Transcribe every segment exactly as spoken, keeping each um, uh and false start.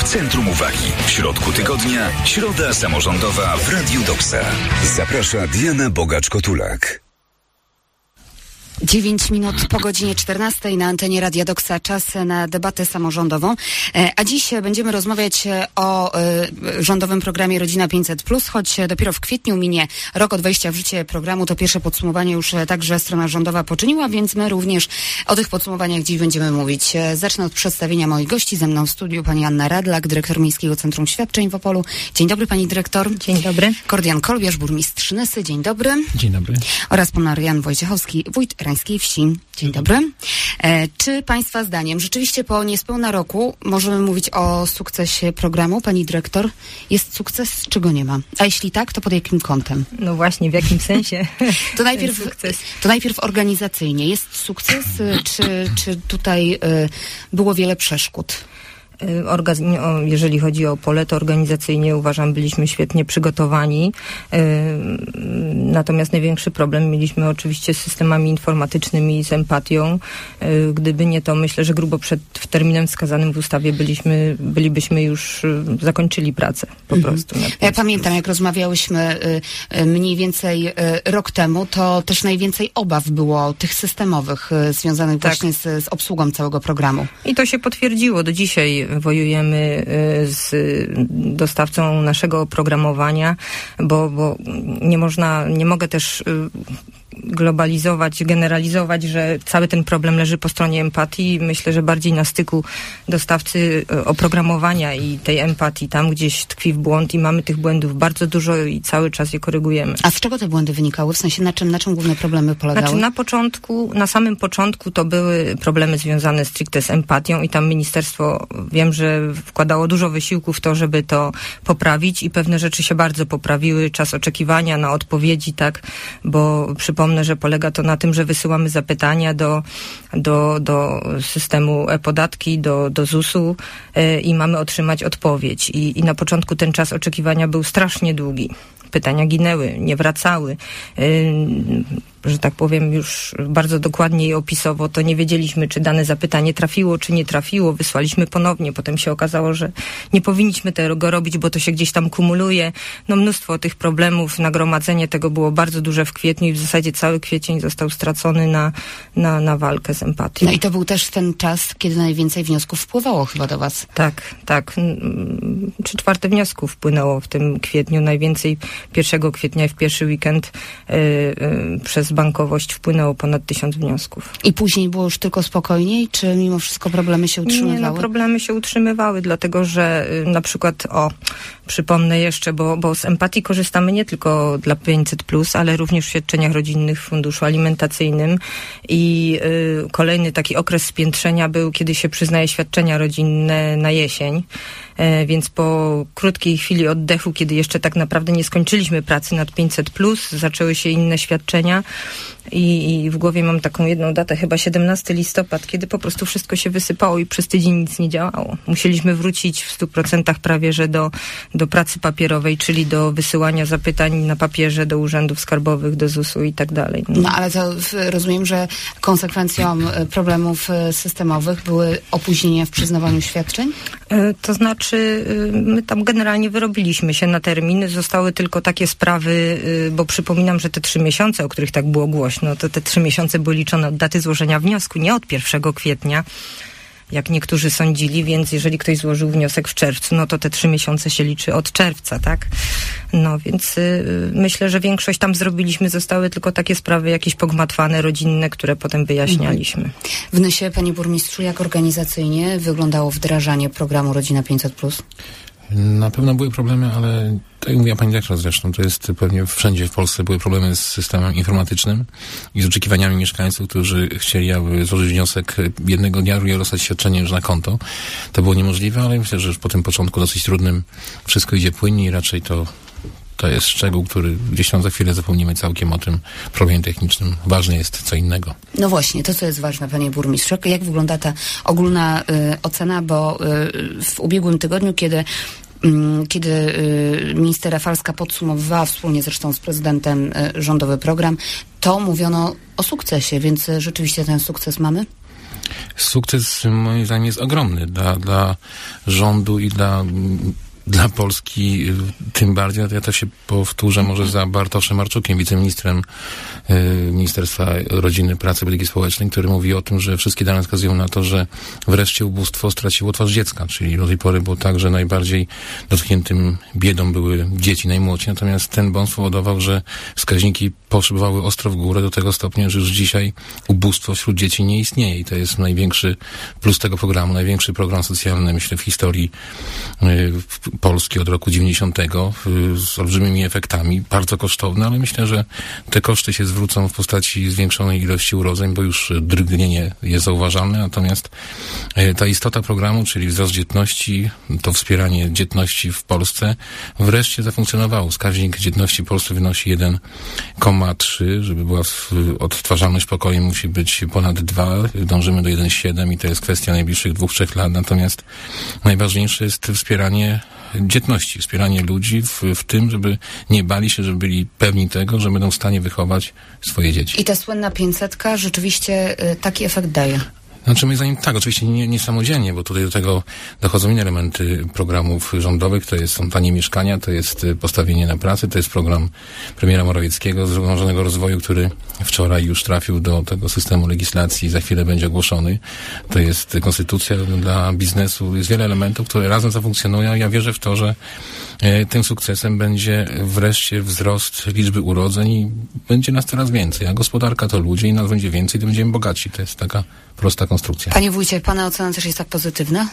centrum uwagi. W środku tygodnia, środa samorządowa w Radiu Doksa. Zaprasza Diana Bogacz-Kotulak. dziewięć minut po godzinie czternastej na antenie Radia Doksa. Czas na debatę samorządową. A dziś będziemy rozmawiać o rządowym programie Rodzina pięćset plus, choć dopiero w kwietniu minie rok od wejścia w życie programu. To pierwsze podsumowanie już także strona rządowa poczyniła, więc my również o tych podsumowaniach dziś będziemy mówić. Zacznę od przedstawienia moich gości. Ze mną w studiu pani Anna Radlak, dyrektor Miejskiego Centrum Świadczeń w Opolu. Dzień dobry pani dyrektor. Dzień dobry. Kordian Kolbiarz, burmistrz Nysy. Dzień dobry. Dzień dobry. Oraz pan Marian Wojciechowski, wójt Rańskiej Wsi. Dzień dobry. E, czy państwa zdaniem rzeczywiście po niespełna roku możemy mówić o sukcesie programu? Pani dyrektor, jest sukces, czy go nie ma? A jeśli tak, to pod jakim kątem? No właśnie, w jakim sensie? To najpierw, sukces. to najpierw organizacyjnie. Jest sukces, czy, czy tutaj y, było wiele przeszkód? Orga- jeżeli chodzi o Opole, to organizacyjnie uważam, byliśmy świetnie przygotowani. Natomiast największy problem mieliśmy oczywiście z systemami informatycznymi i z empatią. Gdyby nie to, myślę, że grubo przed terminem wskazanym w ustawie byliśmy, bylibyśmy już zakończyli pracę po mhm. prostu. Ja pamiętam, jak rozmawiałyśmy mniej więcej rok temu, to też najwięcej obaw było tych systemowych związanych tak. właśnie z, z obsługą całego programu. I to się potwierdziło. Do dzisiaj wojujemy z dostawcą naszego oprogramowania, bo, bo nie można, nie mogę też globalizować, generalizować, że cały ten problem leży po stronie empatii. Myślę, że bardziej na styku dostawcy oprogramowania i tej empatii. Tam gdzieś tkwi w błąd i mamy tych błędów bardzo dużo i cały czas je korygujemy. A z czego te błędy wynikały? W sensie na czym, na czym główne problemy polegały? Znaczy na początku, na samym początku to były problemy związane stricte z empatią i tam ministerstwo, wiem, że wkładało dużo wysiłku w to, żeby to poprawić i pewne rzeczy się bardzo poprawiły. Czas oczekiwania na odpowiedzi, tak, bo przypomnę, że polega to na tym, że wysyłamy zapytania do, do, do systemu e-podatki, do, do zusu yy, i mamy otrzymać odpowiedź. I, I na początku ten czas oczekiwania był strasznie długi. Pytania ginęły, nie wracały. Yy, że tak powiem już bardzo dokładnie i opisowo, to nie wiedzieliśmy, czy dane zapytanie trafiło, czy nie trafiło. Wysłaliśmy ponownie. Potem się okazało, że nie powinniśmy tego robić, bo to się gdzieś tam kumuluje. No mnóstwo tych problemów, nagromadzenie tego było bardzo duże w kwietniu i w zasadzie cały kwiecień został stracony na, na, na walkę z empatią. No i to był też ten czas, kiedy najwięcej wniosków wpływało chyba do was. Tak, tak. Trzy czwarte wniosków wpłynęło w tym kwietniu. Najwięcej pierwszego kwietnia w pierwszy weekend yy, yy, przez bankowość wpłynęło ponad tysiąc wniosków. I później było już tylko spokojniej, czy mimo wszystko problemy się utrzymywały? Nie, no problemy się utrzymywały, dlatego że y, na przykład, o, przypomnę jeszcze, bo, bo z empatii korzystamy nie tylko dla pięćset plus, ale również w świadczeniach rodzinnych w funduszu alimentacyjnym i y, kolejny taki okres spiętrzenia był, kiedy się przyznaje świadczenia rodzinne na jesień. E, więc po krótkiej chwili oddechu, kiedy jeszcze tak naprawdę nie skończyliśmy pracy nad pięćset plus, zaczęły się inne świadczenia i, i w głowie mam taką jedną datę, chyba siedemnastego listopada, kiedy po prostu wszystko się wysypało i przez tydzień nic nie działało. Musieliśmy wrócić w stu procentach prawie, że do, do pracy papierowej, czyli do wysyłania zapytań na papierze do urzędów skarbowych, do zusu i tak dalej. No, no ale to rozumiem, że konsekwencją problemów systemowych były opóźnienia w przyznawaniu świadczeń? E, to znaczy my tam generalnie wyrobiliśmy się na termin. Zostały tylko takie sprawy, bo przypominam, że te trzy miesiące, o których tak było głośno, to te trzy miesiące były liczone od daty złożenia wniosku, nie od pierwszego kwietnia, jak niektórzy sądzili, więc jeżeli ktoś złożył wniosek w czerwcu, no to te trzy miesiące się liczy od czerwca, tak? No więc y, myślę, że większość tam zrobiliśmy, zostały tylko takie sprawy jakieś pogmatwane, rodzinne, które potem wyjaśnialiśmy. W Nysie, panie burmistrzu, jak organizacyjnie wyglądało wdrażanie programu Rodzina pięćset plus? Na pewno były problemy, ale tak jak mówiła pani dyrektor zresztą, to jest pewnie wszędzie w Polsce były problemy z systemem informatycznym i z oczekiwaniami mieszkańców, którzy chcieli, aby złożyć wniosek jednego dnia, drugiego dostać świadczenie już na konto. To było niemożliwe, ale myślę, że już po tym początku dosyć trudnym wszystko idzie płynnie i raczej to To jest szczegół, który gdzieś tam za chwilę zapomnimy całkiem o tym problemie technicznym. Ważne jest co innego. No właśnie, to co jest ważne, panie burmistrzu. Jak wygląda ta ogólna y, ocena, bo y, w ubiegłym tygodniu, kiedy kiedy y, minister Rafalska podsumowywała wspólnie zresztą z prezydentem y, rządowy program, to mówiono o sukcesie, więc y, rzeczywiście ten sukces mamy? Sukces moim zdaniem jest ogromny dla, dla rządu i dla, dla Polski tym bardziej. Ja też się powtórzę może za Bartoszem Marczukiem, wiceministrem y, Ministerstwa Rodziny, Pracy i Polityki Społecznej, który mówi o tym, że wszystkie dane wskazują na to, że wreszcie ubóstwo straciło twarz dziecka, czyli do tej pory było tak, że najbardziej dotkniętym biedą były dzieci najmłodsi, natomiast ten bon spowodował, że wskaźniki poszybowały ostro w górę do tego stopnia, że już dzisiaj ubóstwo wśród dzieci nie istnieje i to jest największy plus tego programu, największy program socjalny, myślę, w historii y, Polski od roku dziewięćdziesiątego y, z olbrzymimi efektami, bardzo kosztowne, ale myślę, że te koszty się zwrócą w postaci zwiększonej ilości urodzeń, bo już drgnienie jest zauważalne, natomiast y, ta istota programu, czyli wzrost dzietności, to wspieranie dzietności w Polsce wreszcie zafunkcjonowało. Wskaźnik dzietności w Polsce wynosi jeden przecinek trzy, żeby była odtwarzalność pokoleń musi być ponad dwa, dążymy do jeden przecinek siedem i to jest kwestia najbliższych dwóch, trzech lat, natomiast najważniejsze jest wspieranie dzietności, wspieranie ludzi w, w tym, żeby nie bali się, żeby byli pewni tego, że będą w stanie wychować swoje dzieci. I ta słynna pięćsetka rzeczywiście y, taki efekt daje. Znaczy moim zdaniem tak, oczywiście nie, nie samodzielnie, bo tutaj do tego dochodzą inne elementy programów rządowych, to jest, są tanie mieszkania, to jest postawienie na pracę, to jest program premiera Morawieckiego zrównoważonego rozwoju, który wczoraj już trafił do tego systemu legislacji i za chwilę będzie ogłoszony. To jest konstytucja dla biznesu, jest wiele elementów, które razem zafunkcjonują. Ja wierzę w to, że e, tym sukcesem będzie wreszcie wzrost liczby urodzeń i będzie nas coraz więcej, a gospodarka to ludzie i nas będzie więcej, to będziemy bogaci. To jest taka prosta konstrukcja. Panie wójcie, pana ocena też jest tak pozytywna?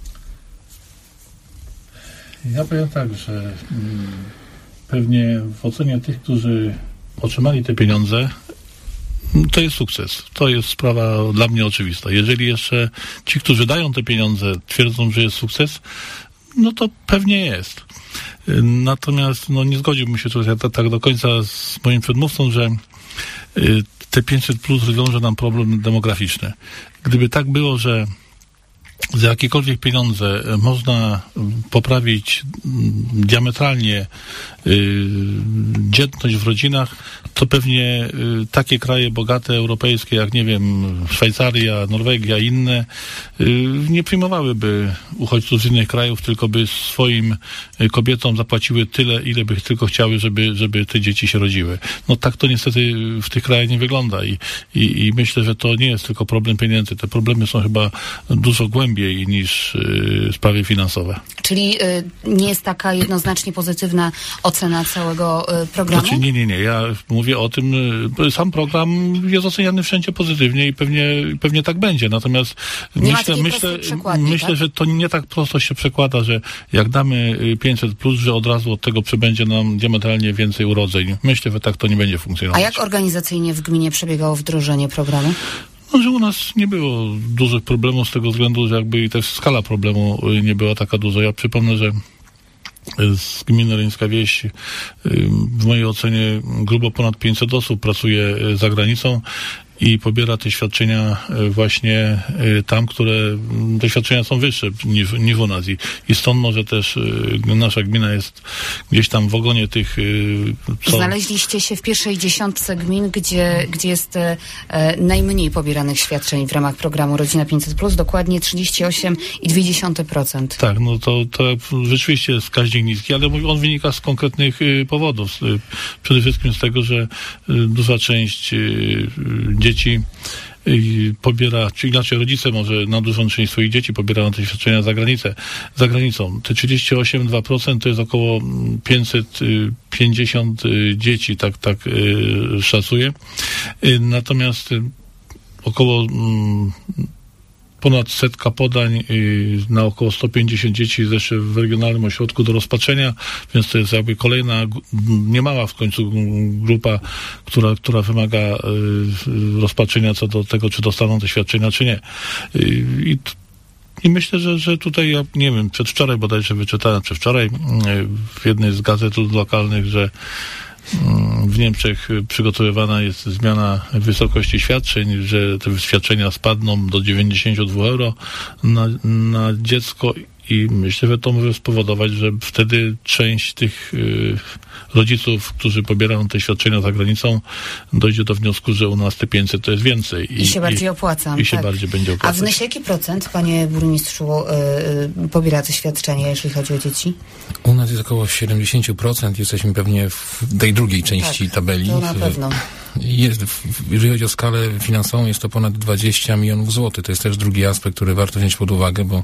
Ja powiem tak, że mm, pewnie w ocenie tych, którzy otrzymali te pieniądze, to jest sukces. To jest sprawa dla mnie oczywista. Jeżeli jeszcze ci, którzy dają te pieniądze, twierdzą, że jest sukces, no to pewnie jest. Natomiast no, nie zgodziłbym się tutaj tak, tak do końca z moim przedmówcą, że y, te pięćset plus rozwiąże nam problem demograficzny. Gdyby tak było, że za jakiekolwiek pieniądze można poprawić diametralnie y, dzietność w rodzinach, to pewnie y, takie kraje bogate, europejskie, jak nie wiem, Szwajcaria, Norwegia, inne, y, nie przyjmowałyby uchodźców z innych krajów, tylko by swoim y, kobietom zapłaciły tyle, ile by tylko chciały, żeby, żeby te dzieci się rodziły. No tak to niestety w tych krajach nie wygląda i, i, i myślę, że to nie jest tylko problem pieniędzy. Te problemy są chyba dużo głębiej niż y, sprawy finansowe. Czyli y, nie jest taka jednoznacznie pozytywna ocena całego y, programu? Znaczy nie, nie, nie. Ja mówię o tym, y, sam program jest oceniany wszędzie pozytywnie i pewnie, pewnie tak będzie. Natomiast nie myślę, myślę, myślę tak? że to nie tak prosto się przekłada, że jak damy pięćset plus, że od razu od tego przybędzie nam diametralnie więcej urodzeń. Myślę, że tak to nie będzie funkcjonować. A jak organizacyjnie w gminie przebiegało wdrożenie programu? No, że u nas nie było dużych problemów z tego względu, że jakby i też skala problemu nie była taka duża. Ja przypomnę, że z gminy Ryńska Wieś w mojej ocenie grubo ponad pięćset osób pracuje za granicą i pobiera te świadczenia właśnie tam, które te świadczenia są wyższe niż, niż u nas. I, i stąd może też nasza gmina jest gdzieś tam w ogonie tych... Co... Znaleźliście się w pierwszej dziesiątce gmin, gdzie, gdzie jest e, najmniej pobieranych świadczeń w ramach programu Rodzina pięćset plus, dokładnie trzydzieści osiem przecinek dwa procent. Tak, no to, to rzeczywiście jest wskaźnik niski, ale on wynika z konkretnych y, powodów. Y, przede wszystkim z tego, że y, duża część y, dzieci y, pobiera, czy inaczej rodzice może na dużą część swoich dzieci pobierają te świadczenia za granicę, za granicą. Te trzydzieści osiem przecinek dwa procent to jest około pięćset pięćdziesiąt y, dzieci, tak, tak y, szacuję. Y, natomiast y, około y, ponad setka podań y, na około sto pięćdziesiąt dzieci jest jeszcze w regionalnym ośrodku do rozpatrzenia, więc to jest jakby kolejna, niemała w końcu grupa, która, która wymaga y, rozpatrzenia co do tego, czy dostaną te świadczenia, czy nie. Y, i I myślę, że, że tutaj, ja nie wiem, przedwczoraj bodajże wyczytałem, przedwczoraj y, w jednej z gazet lokalnych, że w Niemczech przygotowywana jest zmiana wysokości świadczeń, że te świadczenia spadną do dziewięćdziesiąt dwa euro na, na dziecko i myślę, że to może spowodować, że wtedy część tych y, rodziców, którzy pobierają te świadczenia za granicą, dojdzie do wniosku, że u nas te pięćset to jest więcej. I, I się bardziej opłaca. I się tak. bardziej będzie opłacać. A w Nysie jaki procent, panie burmistrzu, y, y, pobiera te świadczenia, jeśli chodzi o dzieci? U nas jest około siedemdziesiąt procent. Jesteśmy pewnie w tej drugiej części tak, tabeli. To na pewno. Jest, jeżeli chodzi o skalę finansową, jest to ponad dwadzieścia milionów złotych. To jest też drugi aspekt, który warto wziąć pod uwagę, bo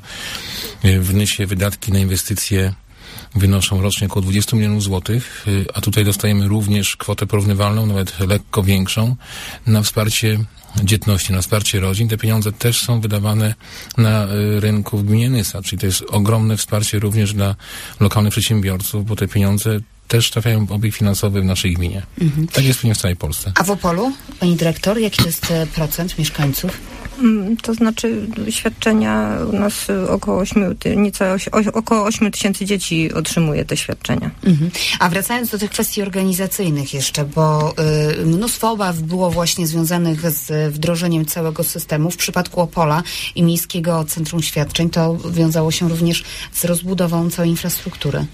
w Nysie wydatki na inwestycje wynoszą rocznie około dwadzieścia milionów złotych, a tutaj dostajemy również kwotę porównywalną, nawet lekko większą, na wsparcie dzietności, na wsparcie rodzin. Te pieniądze też są wydawane na rynku w gminie Nysa, czyli to jest ogromne wsparcie również dla lokalnych przedsiębiorców, bo te pieniądze też trafiają w obieg finansowy w naszej gminie. Mhm. Tak jest pewnie w całej Polsce. A w Opolu, pani dyrektor, jaki to jest procent mieszkańców? To znaczy świadczenia u nas około ośmiu, nieco około ośmiu tysięcy dzieci otrzymuje te świadczenia. Mhm. A wracając do tych kwestii organizacyjnych jeszcze, bo y, mnóstwo obaw było właśnie związanych z wdrożeniem całego systemu. W przypadku Opola i Miejskiego Centrum Świadczeń to wiązało się również z rozbudową całej infrastruktury.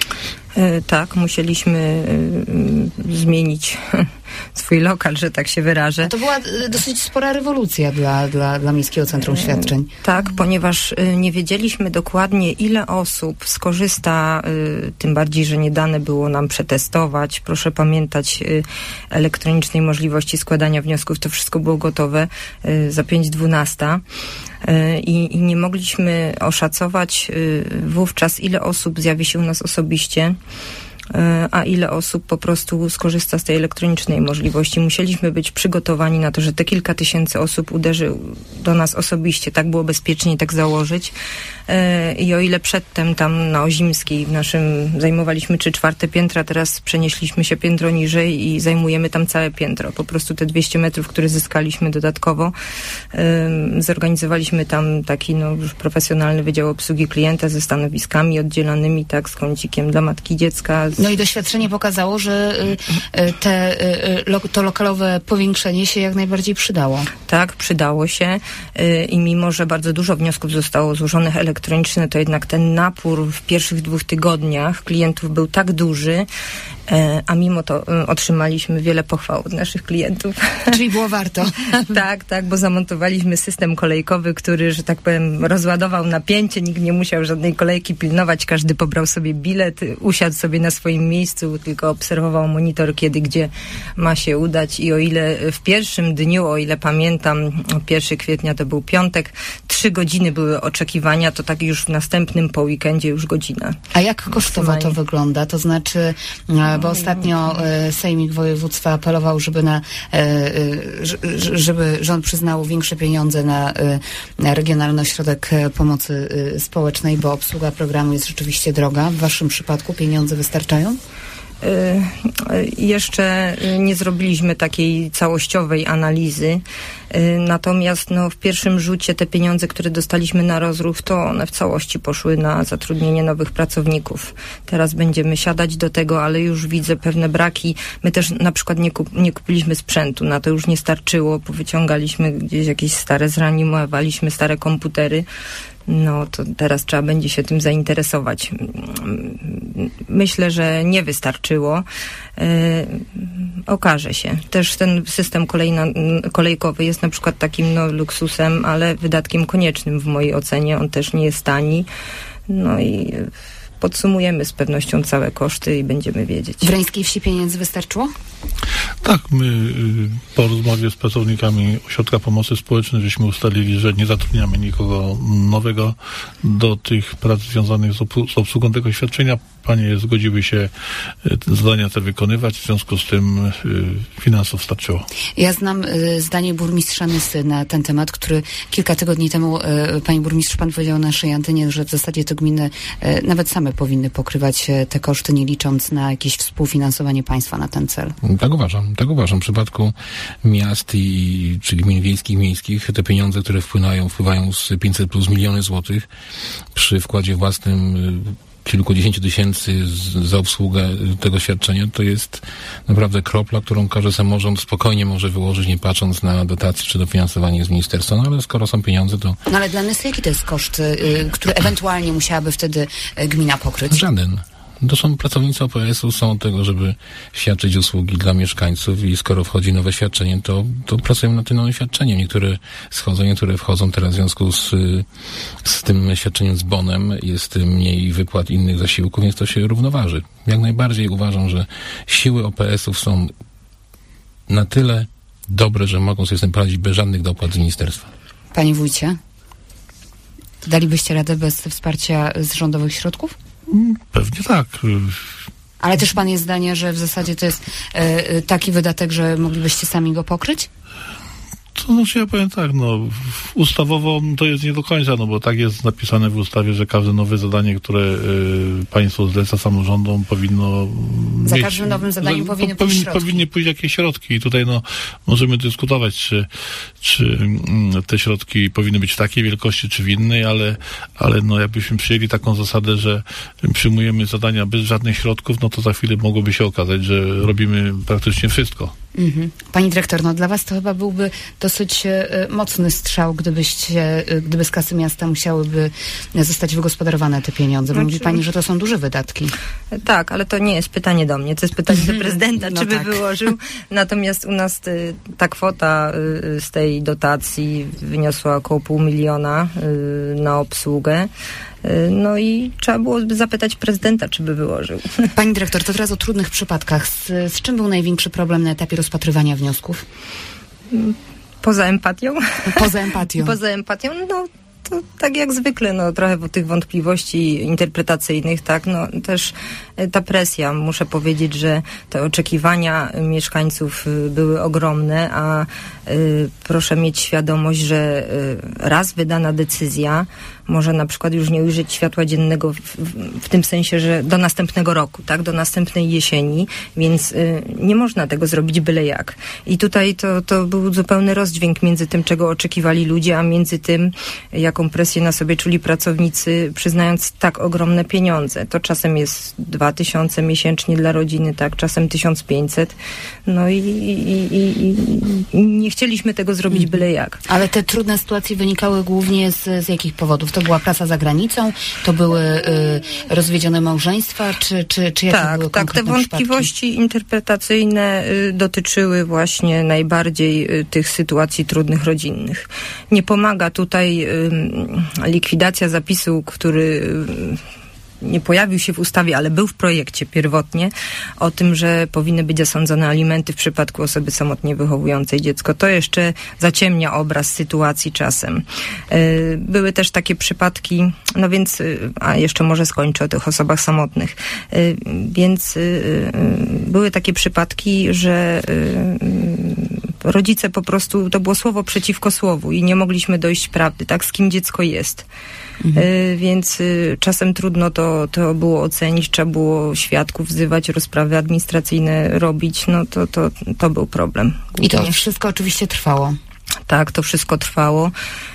Tak, musieliśmy y, zmienić swój lokal, że tak się wyrażę. To była y, dosyć spora rewolucja dla, dla, dla Miejskiego Centrum Świadczeń. Y, tak, ponieważ y, nie wiedzieliśmy dokładnie, ile osób skorzysta, y, tym bardziej, że nie dane było nam przetestować. Proszę pamiętać, y, elektronicznej możliwości składania wniosków, to wszystko było gotowe y, za pięć dwunasta. I, I nie mogliśmy oszacować y, wówczas, ile osób zjawi się u nas osobiście, y, a ile osób po prostu skorzysta z tej elektronicznej możliwości. Musieliśmy być przygotowani na to, że te kilka tysięcy osób uderzy do nas osobiście. Tak było bezpiecznie, tak założyć. Y, I o ile przedtem tam na Ozimskiej w naszym zajmowaliśmy trzy czwarte piętra, teraz przenieśliśmy się piętro niżej i zajmujemy tam całe piętro. Po prostu te dwieście metrów, które zyskaliśmy dodatkowo, y, zorganizowaliśmy tam taki no, już profesjonalny wydział obsługi klienta ze stanowiskami oddzielanymi, tak, z kącikiem dla matki dziecka. No i doświadczenie pokazało, że y, y, te, y, lo, to lokalowe powiększenie się jak najbardziej przydało. Tak, przydało się y, i mimo, że bardzo dużo wniosków zostało złożonych elektronicznie, to jednak ten napór w pierwszych dwóch tygodniach klientów był tak duży, a mimo to otrzymaliśmy wiele pochwał od naszych klientów. Czyli było warto. Tak, tak, bo zamontowaliśmy system kolejkowy, który, że tak powiem, rozładował napięcie, nikt nie musiał żadnej kolejki pilnować, każdy pobrał sobie bilet, usiadł sobie na swoim miejscu, tylko obserwował monitor, kiedy, gdzie ma się udać i o ile w pierwszym dniu, o ile pamiętam, pierwszego kwietnia to był piątek, trzy godziny były oczekiwania, to tak już w następnym po weekendzie już godzina. A jak kosztowo to wygląda? To znaczy, bo ostatnio Sejmik Województwa apelował, żeby, na, żeby rząd przyznał większe pieniądze na, na Regionalny Ośrodek Pomocy Społecznej, bo obsługa programu jest rzeczywiście droga. W waszym przypadku pieniądze wystarczają? Jeszcze nie zrobiliśmy takiej całościowej analizy, natomiast no, w pierwszym rzucie te pieniądze, które dostaliśmy na rozruch, to one w całości poszły na zatrudnienie nowych pracowników. Teraz będziemy siadać do tego, ale już widzę pewne braki. My też na przykład nie, kup, nie kupiliśmy sprzętu, na to już nie starczyło, powyciągaliśmy gdzieś jakieś stare, zreanimowaliśmy stare komputery. No to teraz trzeba będzie się tym zainteresować. Myślę, że nie wystarczyło. Yy, okaże się. Też ten system kolejna, kolejkowy jest na przykład takim no, luksusem, ale wydatkiem koniecznym w mojej ocenie. On też nie jest tani. No i podsumujemy z pewnością całe koszty i będziemy wiedzieć. W Wreńskiej Wsi pieniędzy wystarczyło? Tak, my po rozmowie z pracownikami Ośrodka Pomocy Społecznej żeśmy ustalili, że nie zatrudniamy nikogo nowego do tych prac związanych z, obs- z obsługą tego świadczenia. Panie zgodziły się zadania te wykonywać, w związku z tym y, finansów starczyło. Ja znam y, zdanie burmistrza Nysy na ten temat, który kilka tygodni temu, y, panie burmistrz, pan powiedział na naszej antenie, że w zasadzie to gminy y, nawet same powinny pokrywać y, te koszty, nie licząc na jakieś współfinansowanie państwa na ten cel. Tak uważam, tak uważam. W przypadku miast i czy gmin wiejskich, miejskich, te pieniądze, które wpływają, wpływają z pięćset plus miliony złotych przy wkładzie własnym kilkudziesięciu tysięcy z, za obsługę tego świadczenia, to jest naprawdę kropla, którą każdy samorząd spokojnie może wyłożyć, nie patrząc na dotacje czy dofinansowanie z ministerstwa. No ale skoro są pieniądze, to... No ale dla nas jaki to jest koszt, y, który ewentualnie musiałaby wtedy y, gmina pokryć? Żaden. To są pracownicy O P S-u, są od tego, żeby świadczyć usługi dla mieszkańców i skoro wchodzi nowe świadczenie, to, to pracujemy nad tym nowym świadczeniem. Niektóre schodzą, niektóre wchodzą teraz w związku z, z tym świadczeniem z bonem. Jest mniej wypłat innych zasiłków, więc to się równoważy. Jak najbardziej uważam, że siły O P S-ów są na tyle dobre, że mogą sobie z tym poradzić bez żadnych dopłat z ministerstwa. Panie wójcie, dalibyście radę bez wsparcia z rządowych środków? Pewnie tak. Ale też pan jest zdania, że w zasadzie to jest y, taki wydatek, że moglibyście sami go pokryć? To znaczy ja powiem tak, no ustawowo to jest nie do końca, no bo tak jest napisane w ustawie, że każde nowe zadanie, które y, państwo zleca samorządom, powinno Za mieć, każdym nowym zadaniem za, powinny po, pójść powinny, powinny pójść jakieś środki i tutaj no możemy dyskutować, czy, czy mm, te środki powinny być w takiej wielkości, czy w innej, ale, ale no jakbyśmy przyjęli taką zasadę, że przyjmujemy zadania bez żadnych środków, no to za chwilę mogłoby się okazać, że robimy praktycznie wszystko. Mhm. Pani dyrektor, no dla was to chyba byłby dosyć y, mocny strzał, gdybyście, y, gdyby z kasy miasta musiałyby zostać wygospodarowane te pieniądze, bo znaczy, mówi pani, że to są duże wydatki. Tak, ale to nie jest pytanie do mnie, to jest pytanie do prezydenta, no czy by tak. wyłożył. Natomiast u nas y, ta kwota y, z tej dotacji wyniosła około pół miliona y, na obsługę. No i trzeba było zapytać prezydenta, czy by wyłożył. Pani dyrektor, to teraz o trudnych przypadkach. Z, z czym był największy problem na etapie rozpatrywania wniosków? Poza empatią? Poza empatią. Poza empatią, no to tak jak zwykle, no trochę tych wątpliwości interpretacyjnych, tak, no też ta presja, muszę powiedzieć, że te oczekiwania mieszkańców były ogromne, a y, proszę mieć świadomość, że y, raz wydana decyzja może na przykład już nie ujrzeć światła dziennego w, w, w tym sensie, że do następnego roku, tak, do następnej jesieni, więc y, nie można tego zrobić byle jak. I tutaj to, to był zupełny rozdźwięk między tym, czego oczekiwali ludzie, a między tym, jaką presję na sobie czuli pracownicy, przyznając tak ogromne pieniądze. To czasem jest dwa tysiące miesięcznie dla rodziny, tak, czasem tysiąc pięćset. No i, i, i, i nie chcieliśmy tego zrobić byle jak. Ale te trudne sytuacje wynikały głównie z, z jakich powodów? To była praca za granicą? To były y, rozwiedzione małżeństwa? Czy, czy, czy jakie tak, były tak, te wątpliwości przypadki? interpretacyjne y, dotyczyły właśnie najbardziej y, tych sytuacji trudnych rodzinnych. Nie pomaga tutaj y, likwidacja zapisu, który y, nie pojawił się w ustawie, ale był w projekcie pierwotnie, o tym, że powinny być zasądzone alimenty w przypadku osoby samotnie wychowującej dziecko. To jeszcze zaciemnia obraz sytuacji czasem. Były też takie przypadki, no więc, a jeszcze może skończę o tych osobach samotnych. Więc były takie przypadki, że rodzice po prostu, to było słowo przeciwko słowu i nie mogliśmy dojść prawdy, tak, z kim dziecko jest. Mhm. Y, więc y, czasem trudno to, to było ocenić, trzeba było świadków wzywać, rozprawy administracyjne robić, no to, to, to był problem. I to wszystko oczywiście trwało. Tak, to wszystko trwało.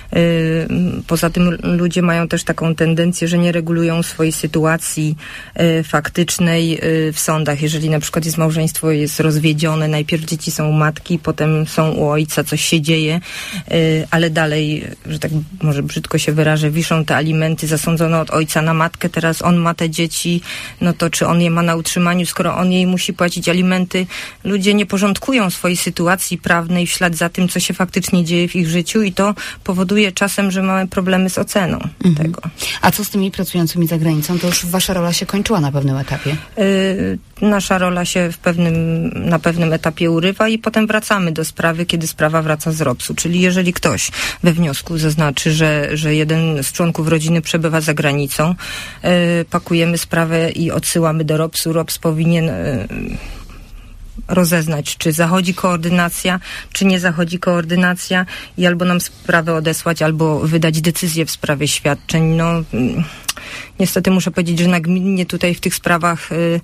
Poza tym ludzie mają też taką tendencję, że nie regulują swojej sytuacji faktycznej w sądach. Jeżeli na przykład jest małżeństwo, jest rozwiedzione, najpierw dzieci są u matki, potem są u ojca, coś się dzieje, ale dalej, że tak może brzydko się wyrażę, wiszą te alimenty, zasądzono od ojca na matkę, teraz on ma te dzieci, no to czy on je ma na utrzymaniu, skoro on jej musi płacić alimenty? Ludzie nie porządkują swojej sytuacji prawnej w ślad za tym, co się faktycznie dzieje w ich życiu i to powoduje czasem, że mamy problemy z oceną mhm. tego. A co z tymi pracującymi za granicą? To już wasza rola się kończyła na pewnym etapie? Yy, nasza rola się w pewnym, na pewnym etapie urywa i potem wracamy do sprawy, kiedy sprawa wraca z ropsu. Czyli jeżeli ktoś we wniosku zaznaczy, że, że jeden z członków rodziny przebywa za granicą, yy, pakujemy sprawę i odsyłamy do ropsu. Rops powinien yy, rozeznać, czy zachodzi koordynacja, czy nie zachodzi koordynacja i albo nam sprawę odesłać, albo wydać decyzję w sprawie świadczeń. No, niestety muszę powiedzieć, że nagminnie tutaj w tych sprawach yy,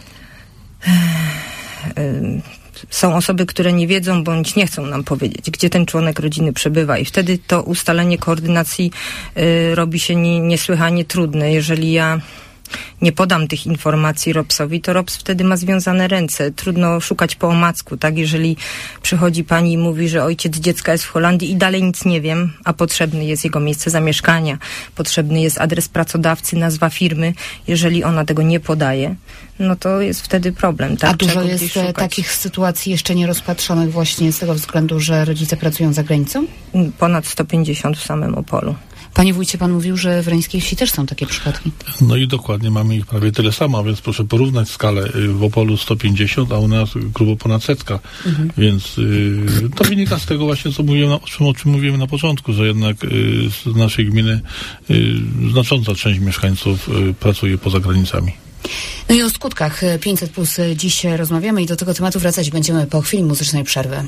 yy, są osoby, które nie wiedzą, bądź nie chcą nam powiedzieć, gdzie ten członek rodziny przebywa i wtedy to ustalenie koordynacji yy, robi się nie, niesłychanie trudne. Jeżeli ja nie podam tych informacji ROPS-owi, to ROPS wtedy ma związane ręce. Trudno szukać po omacku, tak? Jeżeli przychodzi pani i mówi, że ojciec dziecka jest w Holandii i dalej nic nie wiem, a potrzebny jest jego miejsce zamieszkania, potrzebny jest adres pracodawcy, nazwa firmy, jeżeli ona tego nie podaje, no to jest wtedy problem. Tak? A dużo Czego jest gdzieś szukać? takich sytuacji jeszcze nierozpatrzonych właśnie z tego względu, że rodzice pracują za granicą? Ponad sto pięćdziesiąt w samym Opolu. Panie wójcie, pan mówił, że w Rańskiej Wsi też są takie przypadki. No i dokładnie, mamy ich prawie tyle samo, więc proszę porównać skalę. W Opolu sto pięćdziesiąt, a u nas grubo ponad setka. Mhm. Więc y, to wynika z tego właśnie, co mówiłem, o czym, o czym mówiłem na początku, że jednak y, z naszej gminy y, znacząca część mieszkańców y, pracuje poza granicami. No i o skutkach pięćset plus dziś rozmawiamy i do tego tematu wracać będziemy po chwili muzycznej przerwy.